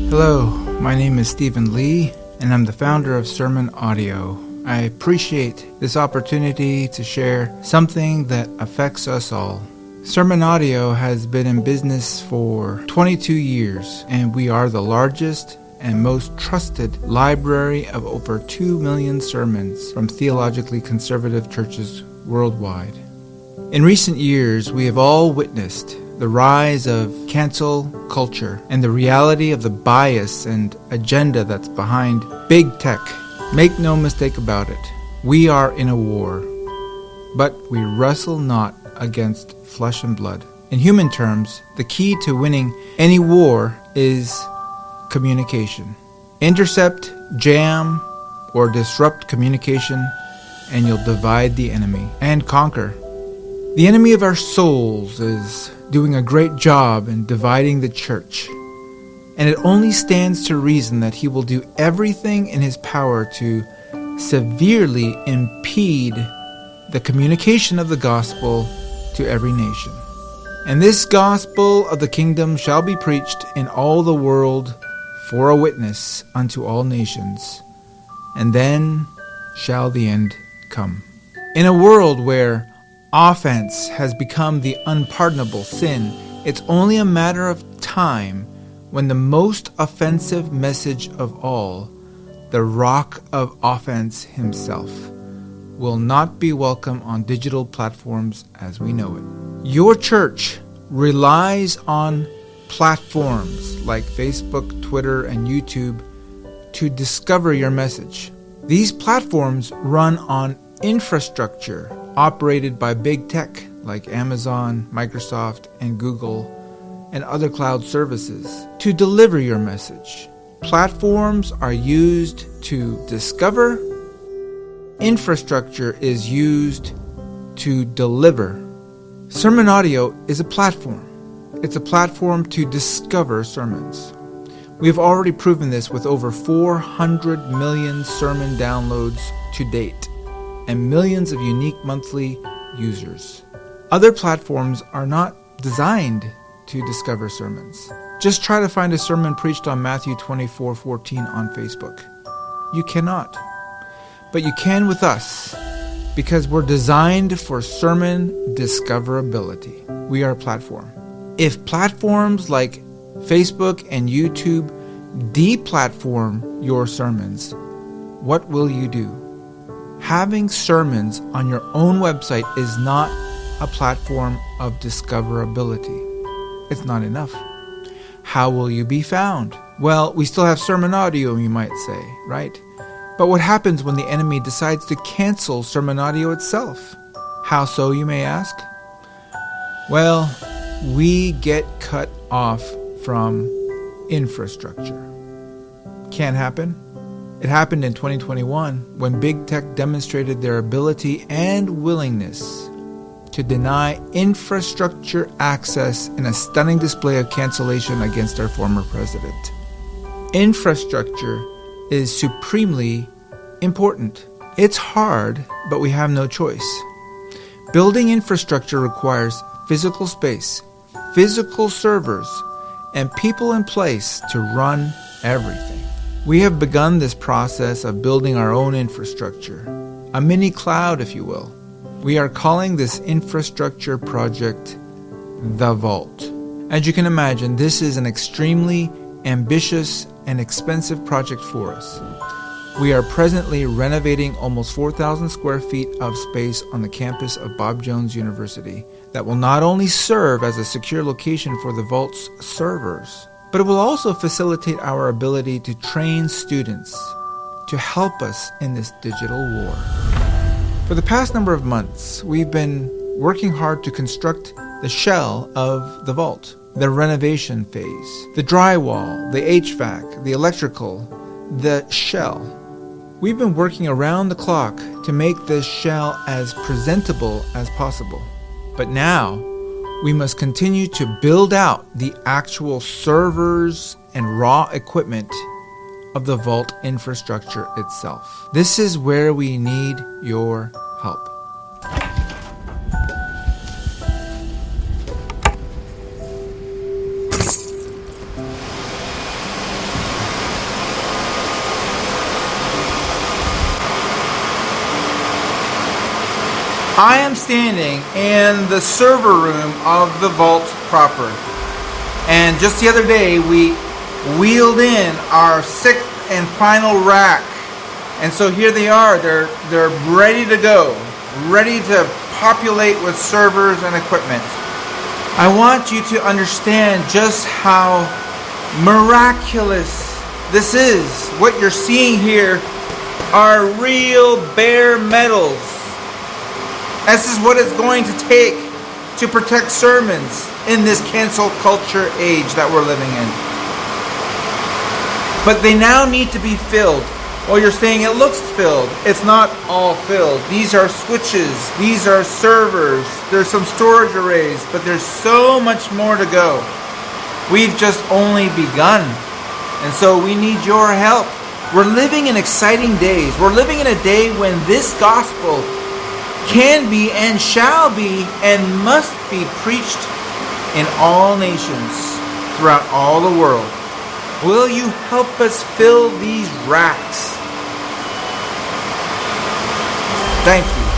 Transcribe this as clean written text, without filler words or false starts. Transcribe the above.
Hello, my name is Stephen Lee, and I'm the founder of Sermon Audio. I appreciate this opportunity to share something that affects us all. Sermon Audio has been in business for 22 years, and we are the largest and most trusted library of over 2 million sermons from theologically conservative churches worldwide. In recent years, we have all witnessed the rise of cancel culture and the reality of the bias and agenda that's behind big tech. Make no mistake about it, we are in a war, but we wrestle not against flesh and blood. In human terms, the key to winning any war is communication. Intercept, jam, or disrupt communication, and you'll divide the enemy and conquer. The enemy of our souls is doing a great job in dividing the church, and it only stands to reason that he will do everything in his power to severely impede the communication of the gospel to every nation. And this gospel of the kingdom shall be preached in all the world for a witness unto all nations, and then shall the end come. In a world where offense has become the unpardonable sin, it's only a matter of time when the most offensive message of all, the rock of offense himself, will not be welcome on digital platforms as we know it. Your church relies on platforms like Facebook, Twitter, and YouTube to discover your message. These platforms run on infrastructure operated by big tech like Amazon, Microsoft, and Google, and other cloud services to deliver your message. Platforms are used to discover. Infrastructure is used to deliver. Sermon Audio is a platform. It's a platform to discover sermons. We have already proven this with over 400 million sermon downloads to date, and millions of unique monthly users. Other platforms are not designed to discover sermons. Just try to find a sermon preached on Matthew 24:14 on Facebook. You cannot. But you can with us, because we're designed for sermon discoverability. We are a platform. If platforms like Facebook and YouTube deplatform your sermons, what will you do? Having sermons on your own website is not a platform of discoverability. It's not enough. How will you be found? Well, we still have Sermon Audio, you might say, right? But what happens when the enemy decides to cancel Sermon Audio itself? How so, you may ask? Well, we get cut off from infrastructure. Can't happen? It happened in 2021 when big tech demonstrated their ability and willingness to deny infrastructure access in a stunning display of cancellation against our former president. Infrastructure is supremely important. It's hard, but we have no choice. Building infrastructure requires physical space, physical servers, and people in place to run everything. We have begun this process of building our own infrastructure, a mini cloud, if you will. We are calling this infrastructure project The Vault. As you can imagine, this is an extremely ambitious and expensive project for us. We are presently renovating almost 4,000 square feet of space on the campus of Bob Jones University that will not only serve as a secure location for the Vault's servers, but it will also facilitate our ability to train students to help us in this digital war. For the past number of months, we've been working hard to construct the shell of the vault, the renovation phase, the drywall, the HVAC, the electrical, the shell. We've been working around the clock to make this shell as presentable as possible. But now, we must continue to build out the actual servers and raw equipment of the vault infrastructure itself. This is where we need your help. I am standing in the server room of the vault proper. And just the other day, we wheeled in our 6th and final rack. And so here they are. They're ready to go, ready to populate with servers and equipment. I want you to understand just how miraculous this is. What you're seeing here are real bare metals. This is what it's going to take to protect sermons in this cancel culture age that we're living in. But they now need to be filled. Well, you're saying it looks filled. It's not all filled. These are switches. These are servers. There's some storage arrays, but there's so much more to go. We've just only begun. And so we need your help. We're living in exciting days. We're living in a day when this gospel can be and shall be and must be preached in all nations throughout all the world. Will you help us fill these racks? Thank you.